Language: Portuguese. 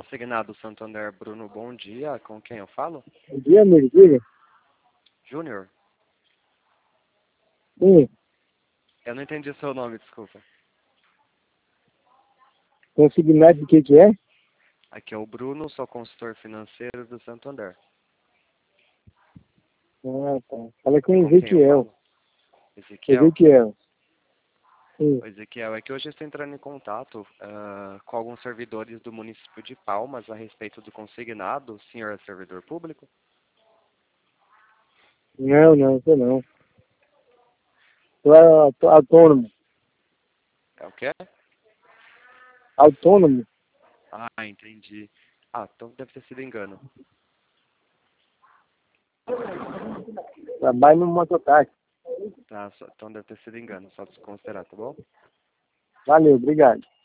consignado Santander. Bruno, bom dia. Com quem eu falo? Bom dia, amigo. Diga. Júnior. Sim. Eu não entendi o seu nome, desculpa. Consignado de que é? Aqui é o Bruno, sou consultor financeiro do Santander. Ah, tá. Fala com E o com quem eu Ezequiel. falo? Ezequiel? Ezequiel. Sim. O Ezequiel, é que hoje eu estou entrando em contato com alguns servidores do município de Palmas a respeito do consignado. O senhor é servidor público? Não, tô não. Tô autônomo. É o quê? Autônomo. Ah, entendi. Ah, então deve ter sido engano. Trabalho no mototáxi. Tá, então deve ter sido engano, só desconsiderar, tá bom? Valeu, obrigado.